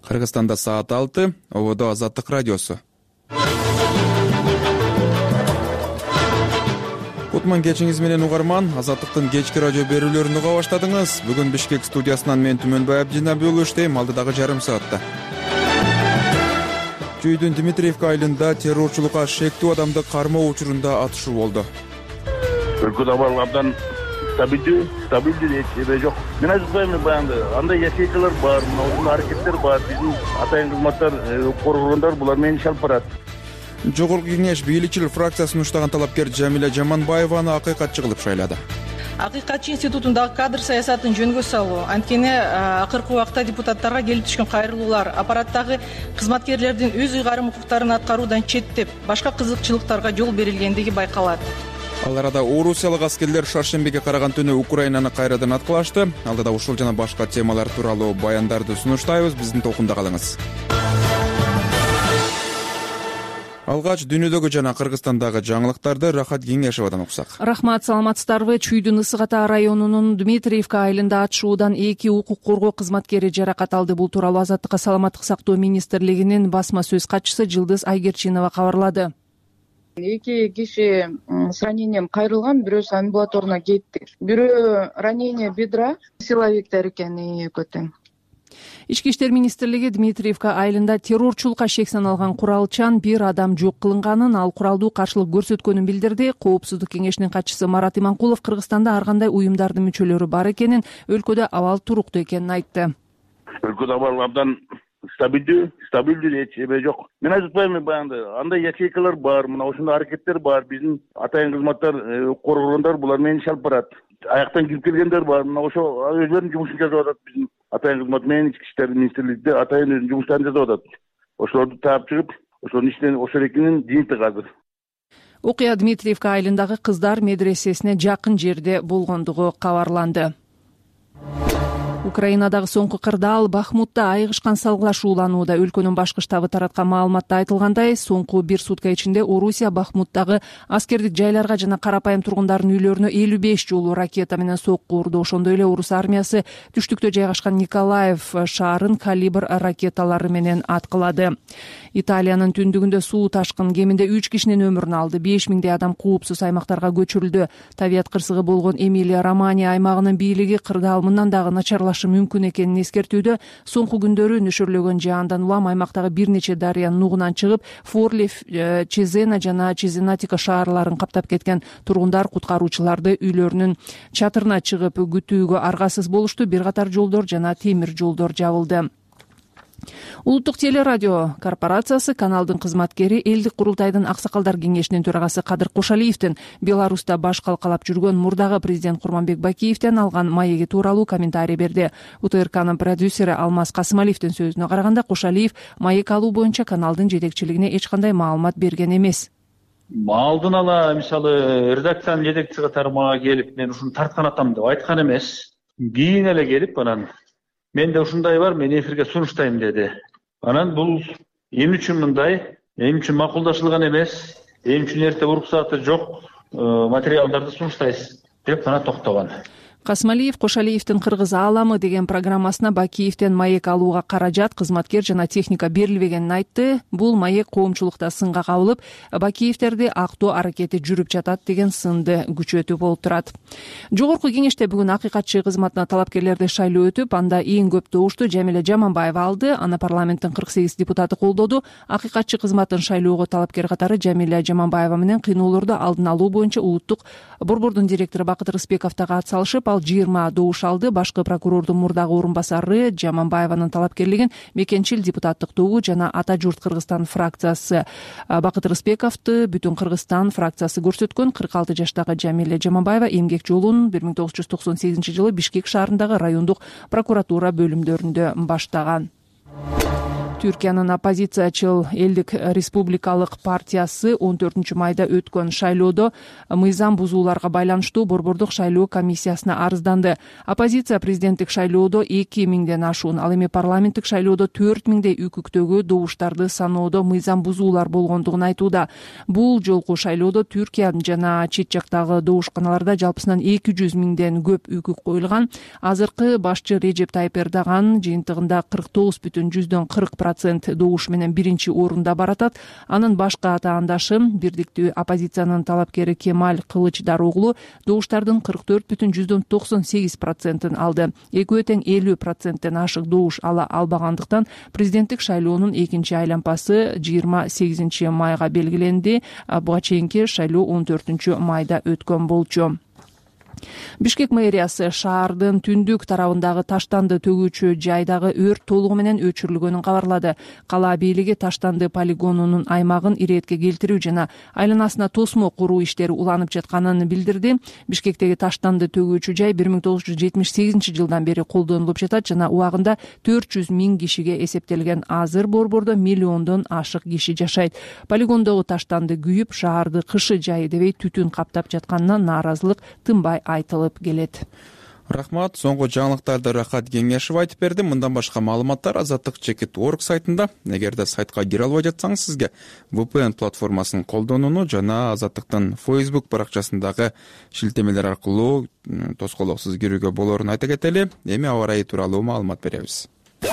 Кыргызстанда саат 6, ободо Азаттык радиосу. Кутман кечиңиз менен угарман, Азаттыктын кечки радио берүүлөрүн уга баштадыңыз. Бүгүн Бишкек студиясынан мен Түмөнбай Абдинабиулу иштейм, алды дагы жарым саатта. Чүйдүн Дмитриевка айылында террорчулукка шектүү адамды кармоо учурунда атышуу болду. Өлкөдө абал абдан стабилдүү эч жок. Мен айтпайм, баягы андай ячейкалар бар, мына аракеттер бар. Биздин атайын кызматтар, коргондор булар менен иш алып барат. Жогорку кеңеш бийликчил фракциясын уштаган талапкер Жамиля Жаманбаеваны акыйкатчы кылып шайлады. Акыйкатчы институтундагы кадр саясатын жөнгө салуу, анткени акыркы убакта депутаттарга келип түшкөн кайрылуулар аппараттагы кызматкерлердин өз ыйгарым укуктарын аткаруудан четтеп, башка кызыкчылыктарга жол берилгендиги байкалат. Ал арада орусиялык аскерлер шаршембиге караган түнү Украинаны кайрадан аткылашты. Алдыда ушул жана башка темалар тууралуу баяндарды сунуштайбыз. Биздин толкунда калыңыз. Алгач дүйнөдөгү жана Кыргызстандагы жаңылыктарды Рахат Кеңешевадан уксак. Рахмат, саламатсыздарбы? Чүйдүн Ысык Ата районунун Дмитриевка айылында атышуудан 2 укук коргоо кызматкери жаракат алды. Бул тууралуу Азаттыкка саламаттык сактоо министрлигинин басма сөз катчысы Жылдыз Айгерчинова кабарлады. 2 киши с ранением кайрылган, бирөөсү амбулаторуна кетти. Бирөө ранение бедра, силовиктер экен экөөтең. Ички иштер министрлиги Дмитриевка айылында террорчулукка шек саналган куралчан бир адам жок кылынганын, ал куралдуу каршылык көрсөткөнүн билдирди. Коопсуздук кеңешинин катчысы Марат Иманкулов Кыргызстанда ар кандай уюмдардын мүчөлөрү бар экенин, өлкөдө абал туруктуу экенин айтты. Өлкөдө абал абдан стабилдүү эч жок. Мен айтпайм, баягы андай ячейкалар бар, мына ошондой аракеттер бар. Биздин атайын кызматтар, коргондор булар менен иш алып барат. Аяктан кирип келгендер бар, мына ошо өзлөрүнүн жумушун жасап атат. Биздин атайын кызмат менен ички иштер министрлигинде атайын өзүнүн жумуштарын жасап атат. Ошолорду таап чыгып, ошонун иштен ошол экенин дийинти азыр. Окуя Дмитриевка айылындагы кыздар медресесине жакын жерде болгондугу кабарланды. Украинадагы соңку кырдаал Бахмутта айыгышкан салгылашууланууда. Өлкөнүн башкы штабы тараткан маалыматта айтылгандай, соңку 1 сутка ичинде Орусия Бахмуттагы аскердик жайларга жана карапайым тургундардын үйлөрүнө 55 жолу ракета менен сокку урду. Ошондой эле Орус армиясы түштүктө жайгашкан Николаев шаарын калибр ракеталары менен аткылады. Италиянын түндүгүндө суу ташкын кеминде 3 кишинин өмүрүн алды. 5000 адам коопсуз аймактарга көчүрүлдү. Табият кырсыгы болгон Эмилия-Романья аймагынын бийлиги кырдаал мындан дагы начарлашы мүмкүн экенин эскертүүдө. Соңку күндөрү нөшөрлөгөн жаандан улам аймактагы бир нече дарыянын нугунан чыгып, Форли, Чезена жана Чезенатика шаарларын каптап кеткен тургундар куткаруучуларды үйлөрүнүн чатырына чыгып күтүүгө аргасыз болушту. Бир катар жолдор жана темир жолдор жабылды. Улуттук телерадио корпорациясы каналдын кызматкери элдик курултайдын аксакалдар кеңешинин төрагасы Кадыр Кошалиевдин Беларуста баш калкалап жүргөн мурдагы президент Курманбек Бакиевден алган маеги тууралуу комментарий берди. УТРКнын продюсери Алмаз Касымалиевдин сөзүнө караганда, Кошалиев маек алуу боюнча каналдын жетекчилигине эч кандай маалымат берген эмес. Алдын ала мисалы редакциянын жетекчиси катары мага келип, мен ушуну тарткан атам деп айткан эмес. Кийин эле келип, анан менде ушундай бар, мен эфирге сунуштайм деди. Анан бул эмне үчүн мындай, эмне үчүн макулдашылган эмес, эмне үчүн эрте уруксаты жок материалдарды сунуштайсыз деп анан токтогон. Касымалиев Кошалиевдин Кыргыз ааламы деген программасына Бакиевден маек алууга каражат, кызматкер жана техника берилбегенин айтты. Бул маек коомчулукта сынга кабылып, Бакиевдерди актоо аракети жүрүп жатат деген сынды күчөтүп болуп турат. Жогорку кеңеште бүгүн акыйкатчы кызматына талапкерлерди шайлоо өтүп, анда эң көп добушту Жамиля Жаманбаева алды. Аны парламенттин 48 депутаты колдоду. Акыйкатчы кызматын шайлоого талапкер катары Жамиля Жаманбаева менен кыйноолорду алдын алуу боюнча улуттук борбордун директору Бакыт Рыспеков дагы атсалышып, 20 добуш алды. Башкы прокурордун мурдагы орун басары Жаманбаеванын талапкерлигин мекенчил депутаттык тобу жана Ата журт Кыргызстан фракциясы Бакыт Рыспековду Бүтүн Кыргызстан фракциясы көрсөткөн. 46 жаштагы Жамиля Жаманбаева эмгек жолун 1998-жылы Бишкек шаарындагы райондук прокуратура бөлүмдөрүндө баштаган. Түркиянын оппозициячыл Элдик республикалык партиясы 14 майда өткөн шайлоодо мыйзам бузууларга байланыштуу борбордук шайлоо комиссиясына арызданды. Оппозиция президенттик шайлоодо 2000ден ашуун, ал эми парламенттик шайлоодо 4000дей үкүктөгү добуштарды саноодо мыйзам бузуулар болгондугун айтууда. Бул жолку шайлоодо Түркия жана чет жактагы добушканаларда жалпысынан 200 миңден көп үкүк коюлган. Азыркы башчы Режеп Тайып Эрдоган жыйынтыгында 49,40% добуш менен биринчи орунда баратат. Анын башка атаандашы бирдиктүү оппозициянын талапкери Кемаль Кылычдароглу добуштардын 44,98%-ын алды. Экөө тең 50%-тен ашык добуш ала албагандыктан президенттик шайлоонун экинчи айлампасы 28 майга белгиленди. Буга чейинки шайлоо 14 майда өткөн болчу. Бишкек мэриясы шаардын түндүк тарабындагы таштанды төгүүчү жайдагы өрт толугу менен өчүрүлгөнүн кабарлады. Кала бийлиги таштанды полигонунун аймагын иретке келтирүү жана айланасына тосмо куруу иштери уланып жатканын билдирди. Бишкектеги таштанды төгүүчү жай 1978 жылдан бери колдонулуп жатат жана убагында 400 миң кишиге эсептелген. Азыр борбордо миллиондон ашык киши жашайт. Полигондогу таштанды күйүп, шаарды кышы жайы дебей түтүн каптап жатканынан нааразылык тынбай айтылып келет. Рахмат. Соңку жаңылыктарды Рахат Кеңешев айтып берди. Мындан башка маалыматтар azatlyk.org сайтында. Эгерде сайтка кире албай жатсаңыз, сизге VPN платформасын колдонууну жана Азаттыктын Facebook баракчасындагы шилтемелер аркылуу тоскоолоксуз кирүүгө болорун айта кетели. Эми аба ырайы тууралуу маалымат беребиз.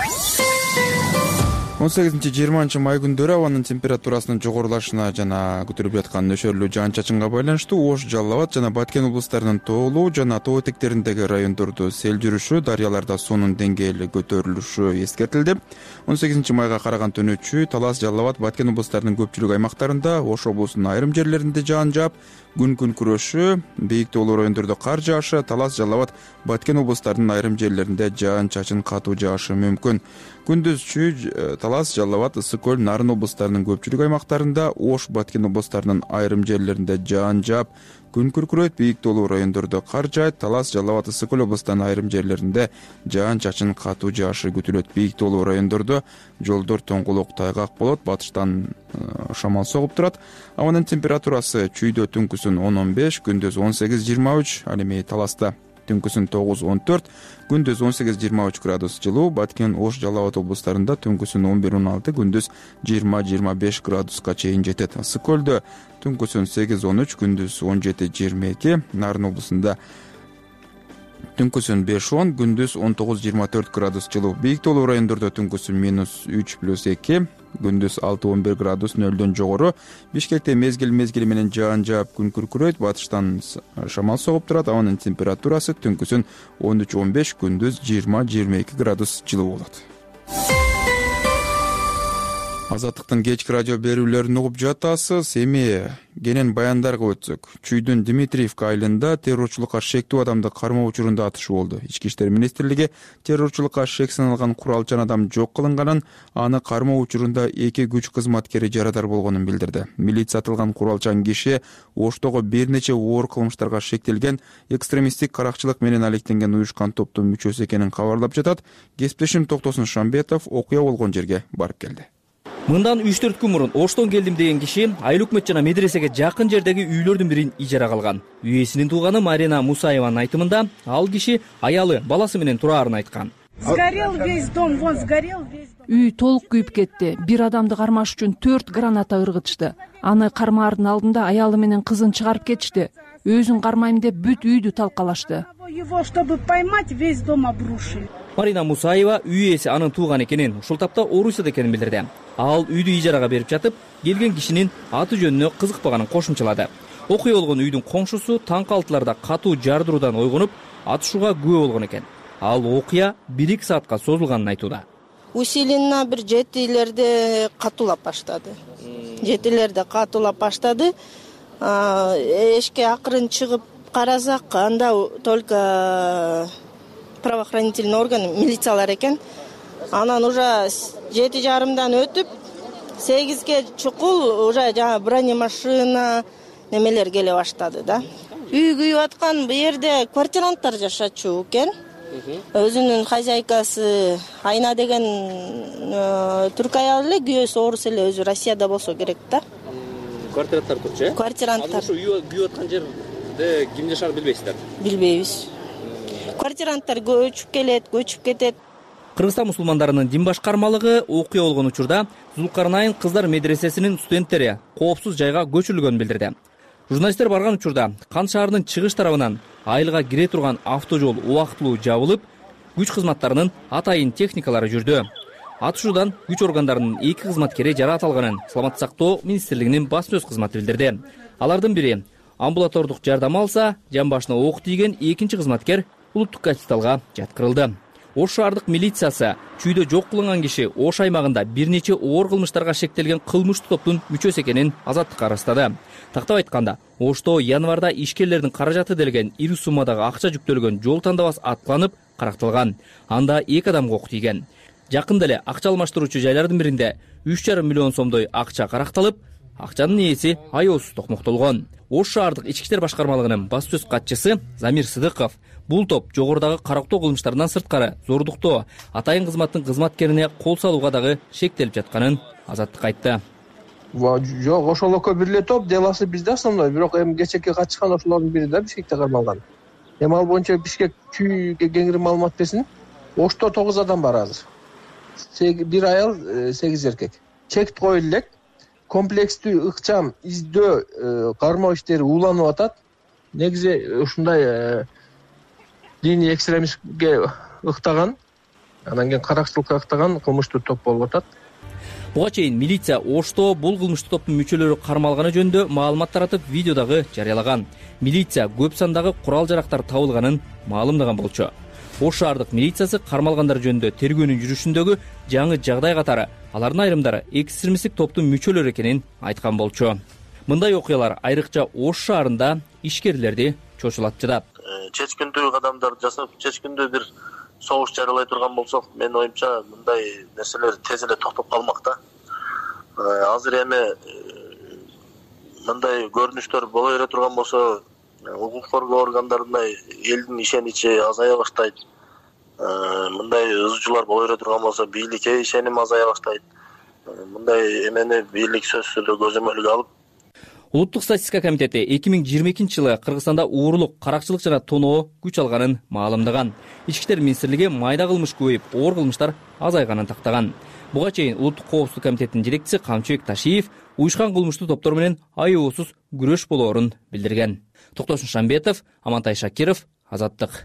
18-20 май күндөрү абанын температурасынын жогорулашына жана күтүлүп жаткан нөшөрлүү жаан-чачынга байланыштуу Ош, Жалал Абад жана Баткен облустарынын тоолуу жана тоо этектериндеги райондордо сел жүрүшү, дарыяларда суунун деңгээли көтөрүлүшү эскертилди. 18 майга караган түнү Чүй, Талас, Жалал Абад, Баткен облустарынын көпчүлүк аймактарында, Ош облусунун айрым жерлеринде жаан жаап, күн күрөшү, бийик тоолуу райондордо кар жаашы, Талас, Жалал Абад, Баткен облустарынын айрым жерлеринде жаан-чачын катуу жаашы мүмкүн. Күндүз Чүй, Талас, Жалал Абад, Ысык көл, Нарын облустарынын көпчүлүк аймактарында, Ош, Баткен облустарынын айрым жерлеринде жаан жаап, күн күркүрөйт, бийик тоолуу райондордо кар жаайт. Талас, Жалал Абад, Ысык көл облустарынын айрым жерлеринде жаан-чачын катуу жаашы күтүлөт. Бийик тоолуу райондордо жолдор тоңгулук, тайгак болот, батыштан шамал согуп турат. Абанын температурасы Чүйдө түнкүсүн 10-15, күндүз 18-23, ал эми Таласта түнкүсүн 9-14, күндүз 18-23 градус жылуу. Баткен, Ош, Жалал Абад облустарында түнкүсүн 11-16, күндүз 20-25 градуска чейин жетет. Ысык көлдө түнкүсүн 8-13, күндүз 17-22, Нарын облусунда түнкүсүн 5-10, күндүз 19-24 градус жылуу. Бийик тоолуу райондордо түнкүсүн -3+2, күндүз 6-11 градус нөлдөн жогору. Бишкекте мезгил менен жаан жаап, күн күркүрөйт, батыштан шамал согуп турат. Абанын температурасы түнкүсүн 13-15, күндүз 20-22 градус жылуу болот. Азаттыктын кечки радио берүүлөрүн угуп жатасыз. Эми кенен баяндарга өтсөк. Чүйдүн Дмитриевка айылында террорчулукка шектүү адамды кармоо учурунда атышуу болду. Ички иштер министрлиги террорчулукка шек саналган куралчан адам жок кылынганын, аны кармоо учурунда 2 күч кызматкери жарадар болгонун билдирди. Милиция атылган куралчан киши Оштогу бир нече оор кылмыштарга шектелген экстремисттик каракчылык менен алектенген уюшкан топтун мүчөсү экенин кабарлап жатат. Кесиптешим Токтосун Шамбетов окуя болгон жерге барып келди. Мындан 3-4 күн мурун Оштон келдим деген киши Айыл өкмөт жана медресеге жакын жердеги үйлөрдүн бирин ижарага алган. Үй ээсинин тууганы Марина Мусаеванын айтымында ал киши аялы, баласы менен тураарын айткан. Сгорел весь дом, вон сгорел весь дом. Үй толук күйүп кетти. Бир адамды кармаш үчүн 4 граната ыргытышты. Аны кармаардын алдында аялы менен кызын чыгарып кетишти. Өзүн кармайм деп бүт үйдү талкалашты. Его, чтобы поймать, весь дом обрушили. Марина Мусаева үй ээси анын тууганы экенин, ушул тапта Орусияда экенин билдирди. Ал үйдү ижарага берип жатып, келген кишинин аты жөнүнө кызыкпаганын кошумчалады. Окуя болгон үйдүн коңшусу таң калтыларда катуу жардыруудан ойгонуп, атышууга күбө болгон экен. Ал окуя 1-2 саатка созулганын айтууда. Усиленно бир жетилерде катуулап баштады. Эшикке акырын чыгып карасак, анда только правоохранительный орган, милициялар экен. Анан уже 7:30 өтүп, 8-ге чукул уже жана бронемашина немелер келе баштады да. Үй күйүп аткан бу жерде квартиранттар жашачу экен. өзүнүн хозяйкасы Айна деген түрк аял эле, күйөөсү орус эле, өзү Россияда болсо керек да. Квартиранттар турчу, э? Квартиранттар. Азыр ушу күйүп аткан жерде ким жашаганын билбейсиздер? Билбейбиз. Квартиранттар көчүп келет, көчүп кетет. Кыргызстан мусулмандарынын дин башкармалыгы окуя болгон учурда Зулкарнайн кыздар медресесинин студенттери коопсуз жайга көчүрүлгөнүн билдирди. Журналисттер барган учурда Кан шаарынын чыгыш тарабынан айылга кире турган автожол убактылуу жабылып, күч кызматтарынын атайын техникалары жүрдү. Атышуудан күч органдарынын 2 кызматкери жарааталганын Саламаттык сактоо министрлигинин басма-сөз кызматы билдирди. Алардын бири амбулатордук жардам алса, жан башына ок тийген экинчи кызматкер улуттук госпиталга жаткырылды. Ош шаардык милициясы чүйдө жок кылынган киши Ош аймагында бир нече оор кылмыштарга шектелген кылмыштуу топтун мүчөсү экенин азаттыкка ырастады. Тактап айтканда, Ошто январда ишкерлердин каражаты делген ири суммадагы акча жүктөлгөн жол тандабас аткыланып каракталган. Анда 2 адамга ок тийген. Жакында эле акча алмаштыруучу жайлардын биринде 3,5 миллион сомдой акча каракталып, акчанын ээси аеосуз токмоктолгон. Ош шаардык ички иштер башкармалыгынын басма-сөз катчысы Замир Сыдыков бул топ жогорудагы карактоо кылмыштарынан сырткары зордуктоо, атайын кызматтын кызматкерине кол салууга дагы шектелип жатканын азаттыкка айтты. Жок, ошол экөө бир эле топ, деласы бизде основной, бирок эми кечээки катышкан ошолордун бири да Бишкекте кармалган. Эми ал боюнча Бишкек чүйгө кеңири маалымат берсин. Ошто 9 адам бар азыр. Бир аял, 8 эркек. Чек коюлуп элек. Комплекстүү ыкчам издөө кармоо иштери уланып атат. Негизи ушундай диний экстремистке ыктаган, анан кийин каракчылыкка ыктаган кылмыштуу топ болуп атат. Буга чейин милиция Ошто бул кылмыштуу топтун мүчөлөрү кармалганы жөнүндө маалымат таратып, видео дагы жарыялаган. Милиция көп сандагы курал-жарактар табылганын маалымдаган болчу. Ош шаардык милициясы кармалгандар жөнүндө тергөөнүн жүрүшүндөгү жаңы жагдай катары алардын айрымдары экстремисттик топтун мүчөлөрү экенин айткан болчу. Мындай окуялар айрыкча Ош шаарында ишкерлерди чочулатчыдат. Чечкиндүү кадамдарды жасап, чечкиндүү бир согуш жарыялай турган болсок, менин оюмча мындай нерселер тез эле токтоп калмак да. Азыр эми мындай көрүнүштөр боло бере турган болсо, укук коргоо органдарына элдин ишеничи азая баштайт. Мындай ызчуулар боло бере турган болсо, бийликке ишеним азая баштайт. Мындай эмени бийлик сөзсүз эле көзөмөлгө алып, Улуттук статистика комитети 2022-жылы Кыргызстанда уурулук, каракчылык жана тоноо күч алганын маалымдаган. Ички иштер министрлиги майда кылмыш көбөйүп, оор кылмыштар азайганын тактаган. Буга чейин Улуттук коопсуздук комитетинин жетекчиси Камчыбек Ташиев уюшкан кылмыштуу топтор менен аеосуз күрөш болоорун билдирген. Токтошун Шамбетов, Амантай Шакиров, Азаттык.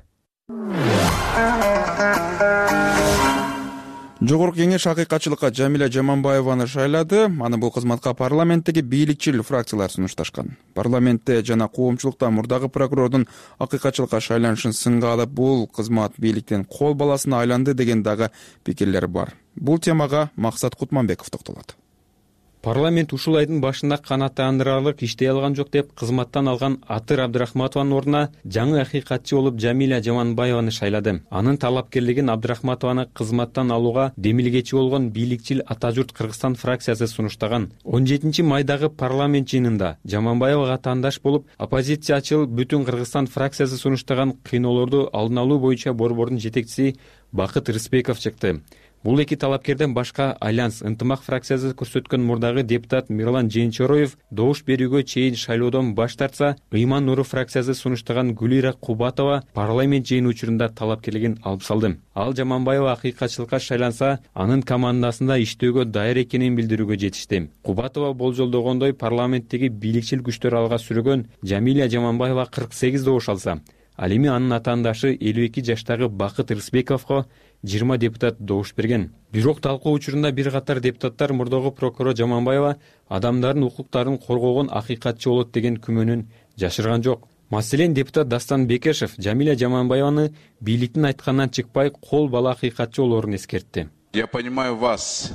Жогорку кеңеш акыйкатчылыкка Жамиля Жаманбаеваны шайлады. Аны бул кызматка парламенттеги бийликчил фракциялар сунушташкан. Парламентте жана коомчулукта мурдагы прокурордун акыйкатчылыкка шайланышын сынга алып, бул кызмат бийликтен кол баласына айланды деген дагы пикирлер бар. Бул темага Максат Кутманбеков токтолот. Парламент ушул айдын башында канааттандырарлык иштей алган жок деп кызматтан алган Атыр Абдрахматованын ордуна жаңы акыйкатчы болуп Жамиля Жаманбаеваны шайлады. Анын талапкерлигин Абдрахматованы кызматтан алууга демилгечи болгон бийликчил Ата журт Кыргызстан фракциясы сунуштаган. 17 майдагы парламент жыйынында Жаманбаевага тандаш болуп, оппозициячыл Бүтүн Кыргызстан фракциясы сунуштаган кыйноолорду алдын алуу боюнча борбордун жетекчиси Бакыт Рыспеков чыкты. Бул эки талапкерден башка Альянс ынтымак фракциясы көрсөткөн мурдагы депутат Мирлан Жээнчороев добуш берүүгө чейин шайлоодон баш тартса, Ыйман Нуру фракциясы сунуштаган Гүлира Кубатова парламент жыйыны учурунда талапкерлигин алып салды. Ал Жаманбаева акыйкатчылыкка шайланса, анын командасында иштөөгө даяр экенин билдирүүгө жетишти. Кубатова болжолдогондой парламенттеги бийликчил күчтөр алга сүргөн Жамиля Жаманбаева 48 добуш алса, ал эми анын атаандашы 52 жаштагы Бакыт Рыспековго 20 депутат добуш берген. Бирок талкуу учурунда бир катар депутаттар мурдагы прокурор Жаманбаева адамдардын укуктарын коргогон акыйкатчы болот деген күмөнүн жашырган жок. Маселен депутат Дастан Бекешев Жамиля Жаманбаеваны бийликтин айтканынан чыкпай кол бала акыйкатчы болоорун эскертти. Я понимаю вас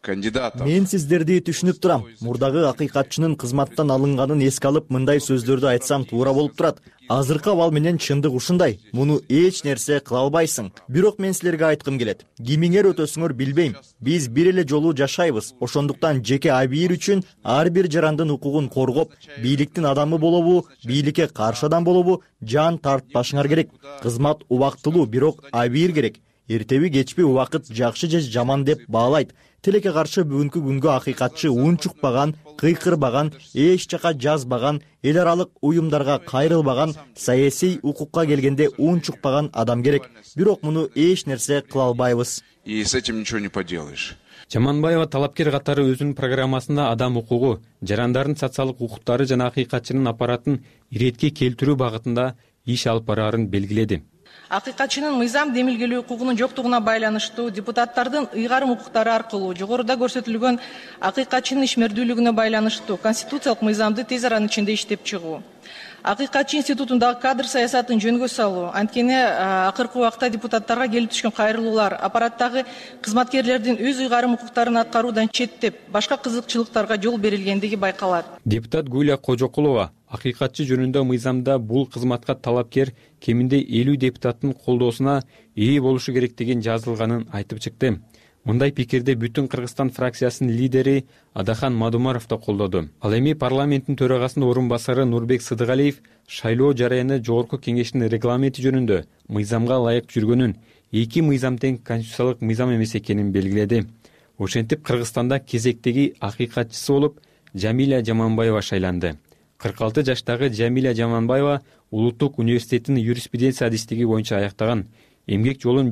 кандидатов. Мен сиздерди түшүнүп турам. Мурдагы акыйкатчынын кызматтан алынганын эске алып, мындай сөздөрдү айтсам туура болуп турат. Азыркы абал менен чындык ушундай. Муну эч нерсе кыла албайсың. Бирок мен силерге айткым келет. Кимиңер өтөсүңөр билбейм. Биз бир эле жолу жашайбыз. Ошондуктан жеке абийир үчүн ар бир жарандын укугун коргоп, бийликтин адамы болобу, бийликке каршы адам болобу, жан тартпашыңар керек. Кызмат убактылуу, бирок абийир керек. Эртеби кечпи убакыт жакшы же жаман деп баалайт. Тилекке каршы бүгүнкү күнгө акыйкатчы унчукпаган, кыйкырбаган, эч жака жазбаган, эл аралык уюмдарга кайрылбаган, саясий укукка келгенде унчукпаган адам керек. Бирок муну эч нерсе кыла албайбыз. И с этим ничего не поделаешь. Жаманбаева талапкер катары өзүнүн программасында адам укугу, жарандардын социалдык укуктары жана акыйкатчынын аппаратын иретке келтирүү багытында иш алып бараарын белгиледи. Акыйкатчынын мыйзам демилгелөө укугунун жоктугуна байланыштуу депутаттардын ыйгарым укуктары аркылуу жогоруда көрсөтүлгөн акыйкатчынын ишмердүүлүгүнө байланыштуу конституциялык мыйзамды тез аранын ичинде иштеп чыгуу. Акыйкатчы институтундагы кадр саясатын жөнгө салуу, анткени акыркы убакта депутаттарга келип түшкөн кайрылуулар аппараттагы кызматкерлердин өз ыйгарым укуктарын аткаруудан четтеп, башка кызыкчылыктарга жол берилгендиги байкалат. Депутат Гүлия Кожокулова акыйкатчы жөнүндө мыйзамда бул кызматка талапкер кеминде 50 депутаттын колдоосуна ээ болушу керектигин жазылганын айтып чыкты. Мындай пикирди Бүтүн Кыргызстан фракциясынын лидери Адахан Мадумаров да колдоду. Ал эми парламенттин төрагасынын орун басары Нурбек Сыдыгалиев шайлоо жараяны жогорку кеңештин регламенти жөнүндө мыйзамга ылайык жүргөнүн, эки мыйзам тең конституциялык мыйзам эмес экенин белгиледи. Ошентип Кыргызстанда кезектеги акыйкатчысы болуп Жамиля Жаманбаева шайланды. 46 жаштагы Жамиля Жаманбаева Улуттук университетинин юриспруденция адистиги боюнча аяктаган. Эмгек жолун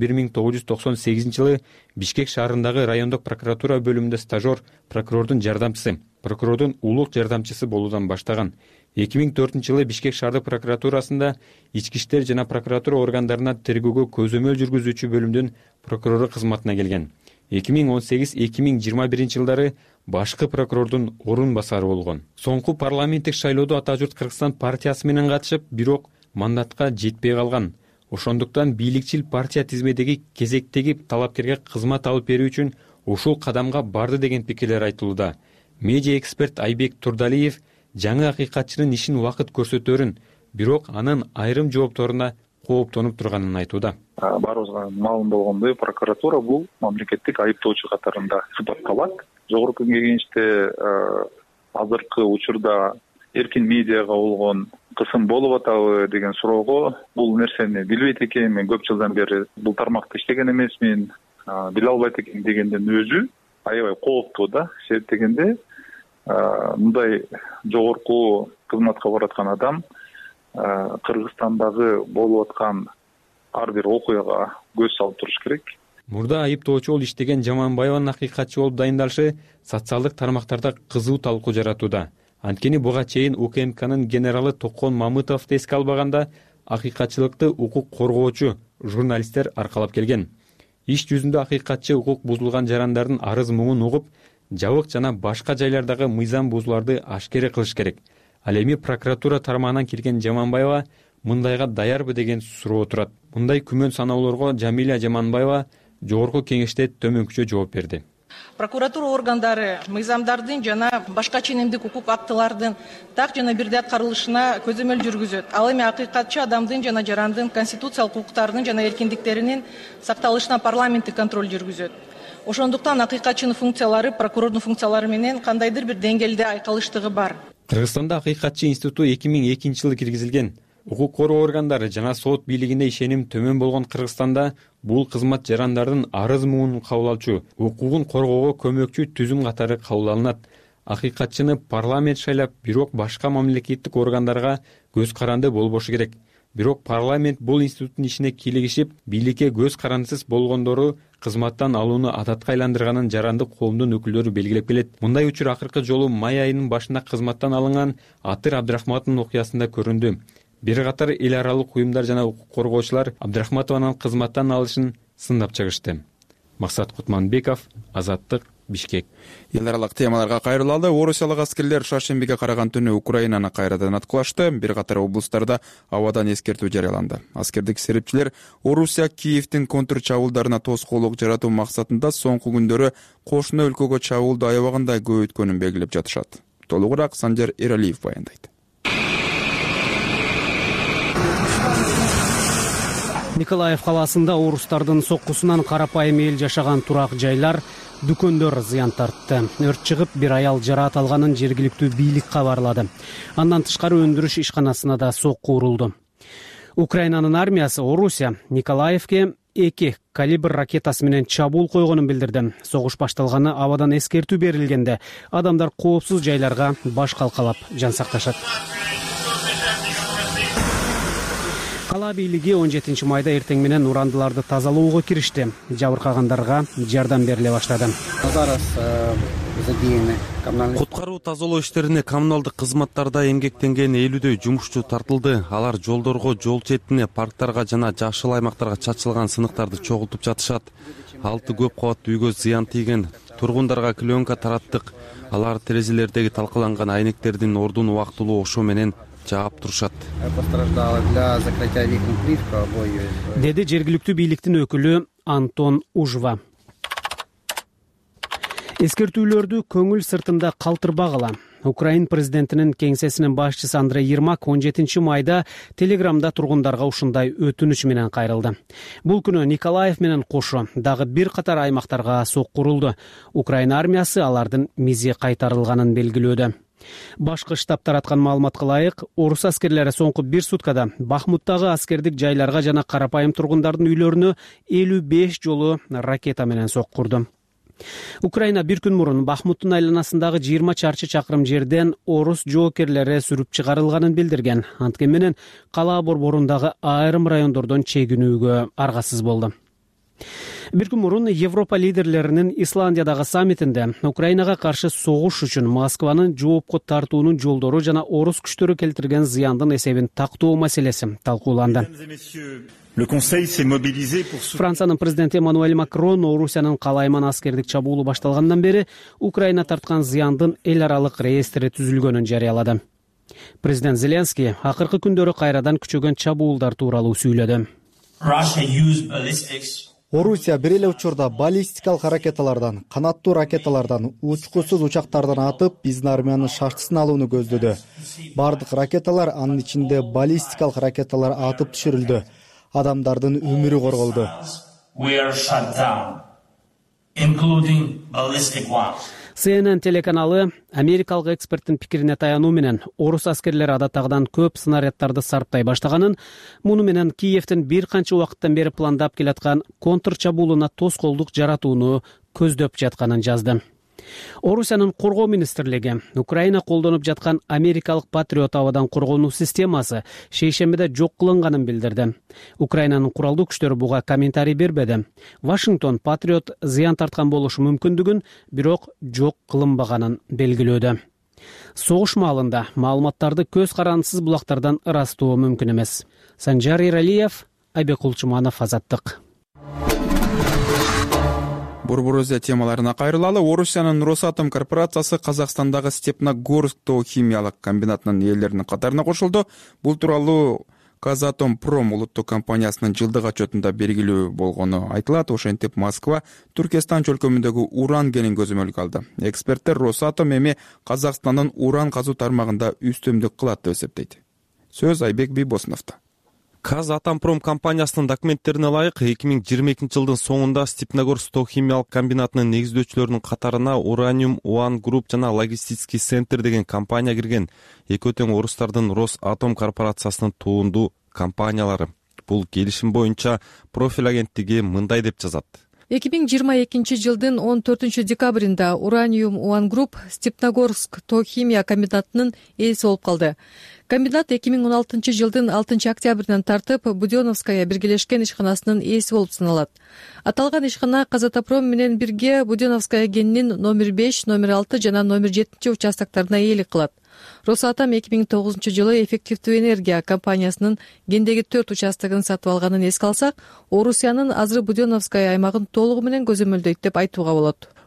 1998-жылы Бишкек шаарындагы райондук прокуратура бөлүмүндө стажер прокурордун жардамчысы, прокурордун улук жардамчысы болуудан баштаган. 2004-жылы Бишкек шаардык прокуратурасында ички иштер жана прокуратура органдарына тергөөгө көзөмөл жүргүзүүчү бөлүмдүн прокурору кызматына келген. 2018-2021 жылдары башкы прокурордун орун басары болгон. Соңку парламенттик шайлоодо Ата журт Кыргызстан партиясы менен катышып, бирок мандатка жетпей калган. Ошондуктан бийликчил партия тизмедеги кезектеги талапкерге кызмат алып берүү үчүн ушул кадамга барды деген пикирлер айтылууда. Медиа эксперт Айбек Турдалиев жаңы акыйкатчынын ишин убакыт көрсөтөрүн, бирок анын айрым жоопторуна кооптонуп турганын айтууда. Баарыбызга маалым болгондой, прокуратура бул мамлекеттик айыптоочу катарында сыпатталат. Жогорку кеңеште азыркы учурда эркин медиага болгон кысым болуп атабы деген суроого бул нерсени билбейт экен, мен көп жылдан бери бул тармакта иштеген эмесмин, биле албайт экен дегенден өзү аябай кооптуу да. Себеп дегенде мындай жогорку кызматка бараткан адам Кыргызстандагы болуп аткан ар бир окуяга көз салып туруш керек. Мурда айыптоочу болуп иштеген Жаманбаеванын акыйкатчы болуп дайындалышы социалдык тармактарда кызуу талкуу жаратууда. Анткени буга чейин УКМКнын генералы Токон Мамытовду эске албаганда акыйкатчылыкты укук коргоочу журналисттер аркалап келген. Иш жүзүндө акыйкатчы укук бузулган жарандардын арыз муңун угуп, жабык жана башка жайлардагы мыйзам бузууларды ашкере кылыш керек. Ал эми прокуратура тармагынан келген Жаманбаева мындайга даярбы деген суроо турат. Мындай күмөн саноолорго Жамиля Жаманбаева жогорку кеңеште төмөнкүчө жооп берди. Прокуратура органдары мыйзамдардын жана башка ченемдик укук актылардын так жана бирдей аткарылышына көзөмөл жүргүзөт. Ал эми акыйкатчы адамдын жана жарандын конституциялык укуктарынын жана эркиндиктеринин сакталышына парламенттик контроль жүргүзөт. Ошондуктан акыйкатчынын функциялары прокурордун функциялары менен кандайдыр бир деңгээлде айкалыштыгы бар. Кыргызстанда акыйкатчы институту 2002-жылы киргизилген. Укук коргоо органдары жана сот бийлигине ишеним төмөн болгон Кыргызстанда бул кызмат жарандардын арыз муңун кабыл алчу, укугун коргоого көмөкчү түзүм катары кабыл алынат. Акыйкатчыны парламент шайлап, бирок башка мамлекеттик органдарга көз каранды болбошу керек. Бирок парламент бул институттун ишине кийлигишип, бийликке көз карандысыз болгондору кызматтан алууну адатка айландырганын жарандык коомдун өкүлдөрү белгилеп келет. Мындай учур акыркы жолу май айынын башында кызматтан алынган Атыр Абдрахматовдун окуясында көрүндү. Бир катар эл аралык уюмдар жана укук коргоочулар Абдрахматованын кызматтан алышын сындап чыгышты. Максат Кутманбеков, Азаттык, Бишкек. Эл аралык темаларга кайрылалы. Орусиялык аскерлер шаршембиге караган түнү Украинаны кайрадан аткылашты. Бир катар облустарда абадан эскертүү жарыяланды. Аскердик серепчилер Орусия Киевдин контр чабуулдарына тоскоолдук жаратуу максатында соңку күндөрү кошуна өлкөгө чабуулду аябагандай көбөйткөнүн белгилеп жатышат. Толугураак Санжар Эралиев баяндайт. Николаев калаасында орустардын соккусунан карапайым эл жашаган турак жайлар, дүкөндөр зыян тартты. Өрт чыгып, бир аял жараат алганын жергиликтүү бийлик кабарлады. Андан тышкары өндүрүш ишканасына да сокку урулду. Украинанын армиясы Орусия Николаевке 2 калибр ракетасы менен чабуул койгонун билдирди. Согуш башталганы абадан эскертүү берилгенде адамдар коопсуз жайларга баш калкалап жан сакташат. Кала бийлиги 17 майда эртең менен урандыларды тазалоого киришти. Жабыркагандарга жардам бериле баштады. Куткаруу тазалоо иштерине коммуналдык кызматтарда эмгектенген 50дөй жумушчу тартылды. Алар жолдорго, жол четине, парктарга жана жашыл аймактарга чачылган сыныктарды чогултуп жатышат. 6 көп кабаттуу үйгө зыян тийген. Тургундарга клеенка тараттык. Алар терезелердеги талкаланган айнектердин ордун убактылуу ошо менен жаап турушат. Деди жергиликтүү бийликтин өкүлү Антон Ужва. Эскертүүлөрдү көңүл сыртында калтырбагыла. Украин президентинин кеңсесинин башчысы Андрей Ермак 17 майда телеграмда тургундарга ушундай өтүнүч менен кайрылды. Бул күнү Николаев менен кошо дагы бир катар аймактарга сокку урулду. Украина армиясы алардын мизи кайтарылганын белгилөөдө. Башкы штаб тараткан маалыматка ылайык, орус аскерлери соңку 1 суткада Бахмуттагы аскердик жайларга жана карапайым тургундардын үйлөрүнө 55 жолу ракета менен сокку урду. Украина бир күн мурун Бахмуттун айланасындагы 20 чарчы чакырым жерден орус жоокерлери сүрүп чыгарылганын билдирген. Анткени менен кала борборундагы айрым райондордон чегинүүгө аргасыз болду. Бир күн мурун Европа лидерлеринин Исландиядагы саммитинде Украинага каршы согуш үчүн Москванын жоопко тартуунун жолдору жана орус күчтөрү келтирген зыяндын эсебин тактоо маселеси талкууланды. Франциянын президенти Эммануэль Макрон Орусиянын калайман аскердик чабуулу башталгандан бери Украина тарткан зыяндын эл аралык реестри түзүлгөнүн жарыялады. Президент Зеленский акыркы күндөрү кайрадан күчөгөн чабуулдар тууралуу сүйлөдү. Орусия бир эле учурда баллистикалык ракеталардан, канаттуу ракеталардан, учкусуз учактардан атып, биздин армиянын шартысын алууну көздөдү. Бардык ракеталар, анын ичинде баллистикалык ракеталар атып түшүрүлдү. Адамдардын өмүрү корголду. CNN телеканалы америкалык эксперттин пикирине таянуу менен орус аскерлери адаттагыдан көп снаряддарды сарптай баштаганын, муну менен Киевдин бир канча убакыттан бери пландап келаткан контр чабуулуна тоскоолдук жаратууну көздөп жатканын жазды. Орусиянын коргоо министрлиги Украина колдонуп жаткан америкалык Патриот абадан коргонуу системасы шейшембиде жок кылынганын билдирди. Украинанын куралдуу күчтөрү буга комментарий бербеди. Вашингтон Патриот зыян тарткан болушу мүмкүндүгүн, бирок жок кылынбаганын белгилөөдө. Согуш маалында маалыматтарды көз карандысыз булактардан ырастоо мүмкүн эмес. Санжар Эралиев, Айбек Кулчуманов, Азаттык. Борборузия темаларына кайрылалы. Орусиянын Росатом корпорациясы Казакстандагы Степногорск тоо химиялык комбинатынын ээлеринин катарына кошулду. Бул тууралуу Казатомпром улуттук компаниясынын жылдык отчетунда белгилүү болгону айтылат. Ошентип Москва Түркестан чөлкөмүндөгү уран кенин көзөмөлгө алды. Эксперттер Росатом эми Казакстандын уран казуу тармагында үстөмдүк кылат деп эсептейт. Сөз Айбек Бийбосуновдо. Казатомпром компаниясынын документтерине ылайык 2022 жылдын соңунда Степногорск тоо химиялык комбинатынын негиздөөчүлөрүнүн катарына Uranium One Group жана Логистический центр деген компания кирген. Эки тең орустардын Росатом корпорациясынын туунду компаниялары. Бул келишим боюнча профиль агенттиги мындай деп жазат. 2022 жылдын 14 декабрында Uranium One Group Степногорск тоо химия комбинатынын ээси болуп калды. Комбинат 2016 жылдын 6 октябрынан тартып Будённовская биргелешкен ишканасынын ээси болуп саналат. Аталган ишкана Казатомпром менен бирге Будённовская кенинин номер 5, номер 6 жана номер 7 участоктарына ээлик кылат. Росатом 2009 жылы эффективдүү энергия компаниясынын кендеги 4 участогун сатып алганын эске алсак, Орусиянын азыр Будённовская аймагын толугу менен көзөмөлдөйт деп айтууга болот.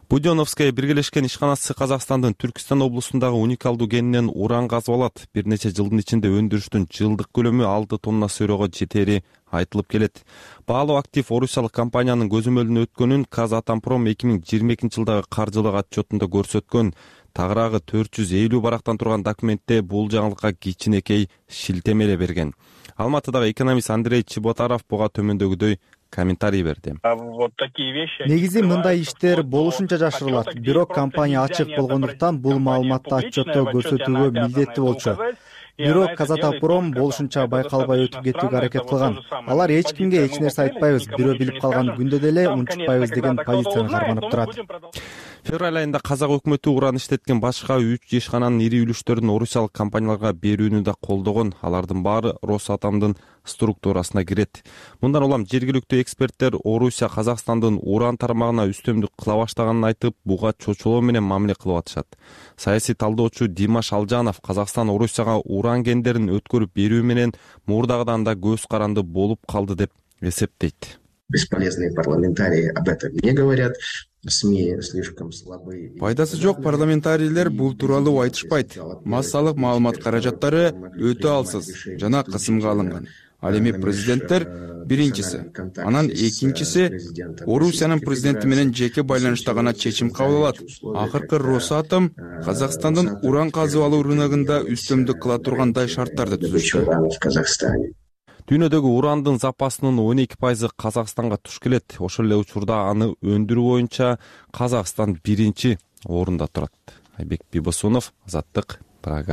Буденовская биргелешкен ишканасы Казакстандын Түркистан облусундагы уникалдуу кенинен уран казып алат. Бир нече жылдын ичинде өндүрүштүн жылдык көлөмү 6 тонна сыйроого жетери айтылып келет. Баалуу актив орусиялык компаниянын көзөмөлүнө өткөнүн Казатомпром 2022 жылдагы каржылык отчетунда көрсөткөн. Тагыраагы 450 барактан турган документте бул жаңылыкка кичинекей шилтеме эле берген. Алматыдагы экономист Андрей Чеботаров буга төмөндөгүдөй комментарий берди. Негизи мындай иштер болушунча жашырылат. Бирок компания ачык болгондуктан бул маалыматты отчетто көрсөтүүгө милдеттүү болчу. Бирок Казатомпром болушунча байкалбай өтүп кетүүгө аракет кылган. Алар эч кимге эч нерсе айтпайбыз, бирөө билип калган күндө деле унчукпайбыз деген позицияны карманып турат. Февраль айында казак өкмөтү уран иштеткен башка 3 ишкананын ири үлүштөрүн орусиялык компанияларга берүүнү да колдогон. Алардын баары Росатомдун структурасына кирет. Мындан улам жергиликтүү эксперттер Орусия Казакстандын уран тармагына үстөмдүк кыла баштаганын айтып, буга чочулоо менен мамиле кылып атышат. Саясий талдоочу Димаш Алжанов Казакстан Орусияга уран кендерин өткөрүп берүү менен мурдагыдан да көз каранды болуп калды деп эсептейт. Бесполезные парламентарии об этом не говорят. СМИ слишком слабые. Пайдасы жок парламентарийлер бул тууралуу айтышпайт. Массалык маалымат каражаттары өтө алсыз жана кысымга алынган. Ал эми президенттер биринчиси, анан экинчиси Орусиянын президенти менен жеке байланышта гана чечим кабыл алат. Акыркы Росатом Казакстандын уран казып алуу рыногунда үстөмдүк кыла тургандай шарттарды түзүштү. Дүйнөдөгү урандын запасынын 12% Казакстанга туш келет. Ошол эле учурда аны өндүрүү боюнча Казакстан биринчи орунда турат. Айбек Бибосунов, Азаттык, Прага.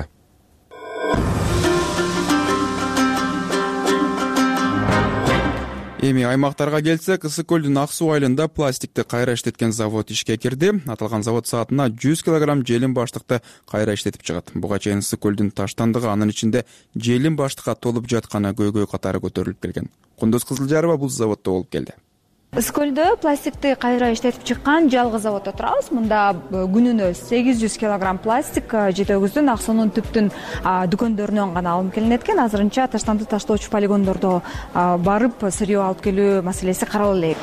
Эми аймактарга келсек, Ысык көлдүн Ак суу айылында пластикти кайра иштеткен завод ишке кирди. Аталган завод саатына 100 кг желим баштыкты кайра иштетип чыгат. Буга чейин Ысык көлдүн таштандыгы, анын ичинде желим баштыкка толуп жатканы көйгөй катары көтөрүлүп келген. Кундуз Кызылжарова бул заводдо болуп келди. Ысык көлдө пластикти кайра иштетип чыккан жалгыз заводдо турабыз. Мында күнүнө 800 кг пластик жетегүздүн Ак суунун түптүн дүкөндөрүнөн гана алынып келинет экен. Азырынча таштанды таштоочу полигондордо барып сырьё алып келүү маселеси карала элек.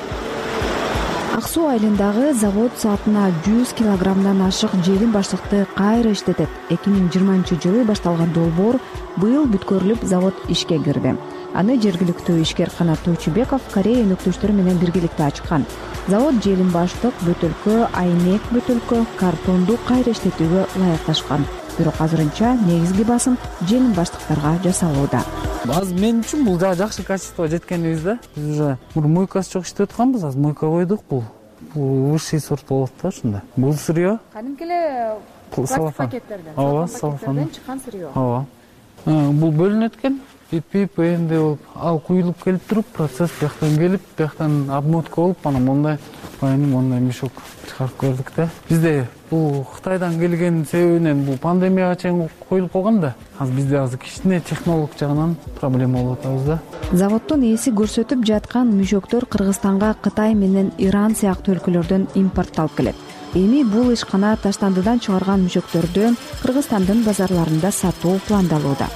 Ак суу айылындагы завод саатына 100 кг ашык желим баштыкты кайра иштетет. 2020-жылы башталган долбоор быйыл бүткөрүлүп завод ишке кирди. Аны жергиликтүү ишкер Канат Тойчубеков Корея өнөктөштөрү менен биргеликте ачкан. Завод желим баштык, бөтөлкө, айнек бөтөлкө, картонду кайра иштетүүгө ылайыкташкан. Бирок азырынча негизги басым желим баштыктарга жасалууда. Азыр мен үчүн бул жакшы качествого жеткенибиз да. Биз уже мойкасы жок иштеп атканбыз, азыр мойка койдук. Бул высший сорт болот да ушунда. Бул сырьё кадимки эле пластик пакеттерден, ооба, салфандан чыккан сырьё. Ооба. Бул бөлүнөт экен. Пип энди ал куюлуп келип туруп, процесс бияктан келип, бияктан обмотка болуп, анан мондай мешок чыгарып көрдүк да. Бизде бул Кытайдан келген себебинен бул пандемияга чейин коюлуп калган да. Азыр бизде кичине технолог жагынан проблема болуп атабыз да. Заводдун ээси көрсөтүп жаткан мешоктор Кыргызстанга Кытай менен Иран сыяктуу өлкөлөрдөн импортталып келет. Эми бул ишкана таштандыдан чыгарган мешөктөрдү Кыргызстандын базарларында сатуу пландалууда.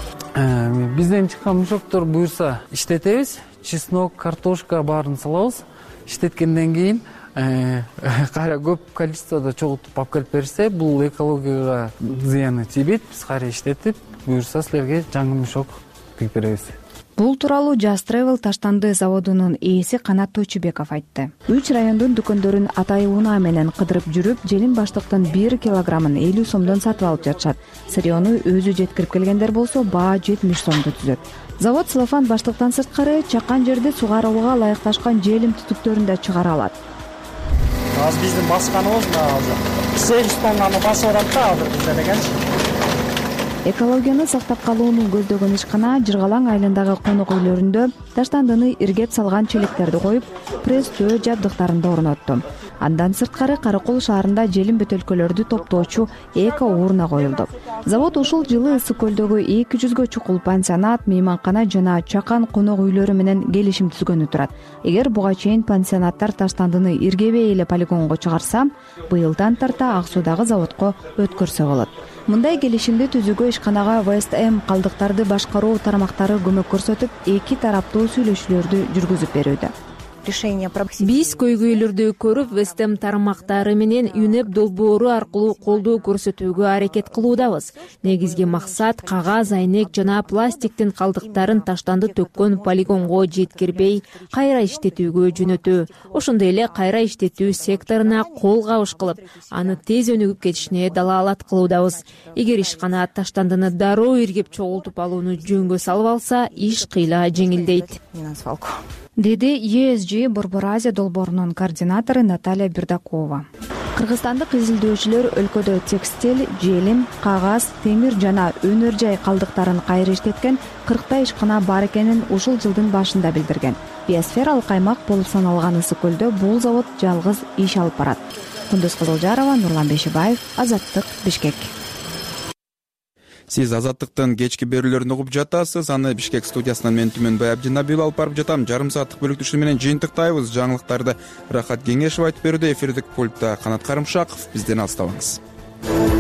Бизден чыккан мешоктор буюрса иштетебиз. Чеснок, картошка баарын салабыз. Иштеткенден кийин кайра көп количестводо чогултуп алып келип берсе, бул экологияга зыяны тийбейт. Биз кайра иштетип, буюрса силерге жаңы мешок тигип беребиз. Бул тууралуу Just Travel таштанды заводунун ээси Канат Тойчубеков айтты. 3 райондун дүкөндөрүн атайы унаа менен кыдырып жүрүп, желим баштыктын 1 килограммын 50 сомдон сатып алып жатышат. Сырьёну өзү жеткирип келгендер болсо, баа 70 сомдо түзөт. Завод целлофан баштыктан сырткары чаккан жерде сугарууга ылайыкташкан желим түтүктөрүн да чыгара алат. Азыр биздин басканыбыз азыр 8 тоннаны басып атат да азыр бизде дегенчи. Экологияны сактап калууну көздөгөн ишкана Жыргалаң айылындагы конок үйлөрүндө таштандыны иргеп салган челектерди коюп, пресстөө жабдыктарында орнотту. Андан сырткары Каракол шаарында желим бөтөлкөлөрдү топтоочу эко-урна коюлду. Завод ушул жылы Ысык көлдөгү 200гө чукул пансионат, мейманкана жана чакан конок үйлөрү менен келишим түзгөнү турат. Эгер буга чейин пансионаттар таштандыны иргебей эле полигонго чыгарса, быйылдан тарта Ак суудагы заводко өткөрсө болот. Мындай келишимди түзүүгө ишканага ВСТМ калдыктарды башкаруу тармактары көмөк көрсөтүп, эки тараптуу сүйлөшүүлөрдү жүргүзүп берүүдө. решения биз көйгөйлөрдү көрүп вестем тармактары менен ЮНЕП долбоору аркылуу колдоо көрсөтүүгө аракет кылуудабыз. Негизги максат кагаз, айнек жана пластиктин калдыктарын таштанды төккөн полигонго жеткирбей кайра иштетүүгө жөнөтүү. Ошондой эле кайра иштетүү секторуна кол кабыш кылып, аны тез өнүгүп кетишине далаалат кылуудабыз. Эгер ишкана таштандыны дароо иргеп чогултуп алууну жөнгө салып алса, иш кыйла жеңилдейт, деди ESG Борбор Азия долбоорунун координатору Наталья Бердакова. Кыргызстандык изилдөөчүлөр өлкөдө текстиль, желим, кагаз, темир жана өнөр жай калдыктарын кайра иштеткен 40 ишкана бар экенин ушул жылдын башында билдирген. Биосфералык аймак болуп саналган Ысык көлдө бул завод жалгыз иш алып барат. Кундуз Кызылжарова, Нурлан Бешибаев, Азаттык, Бишкек. Сиз Азаттыктын кечки берүүлөрүн угуп жатасыз. Аны Бишкек студиясынан мен Түмөнбай Абдинабиев алып барып жатам. Жарым сааттык бөлүк түшүнү менен жыйынтыктайбыз. Жаңылыктарды Рахат Кеңешев айтып берүүдө, эфирдик пультта Канат Карымшаков. Бизден алыстабаңыз.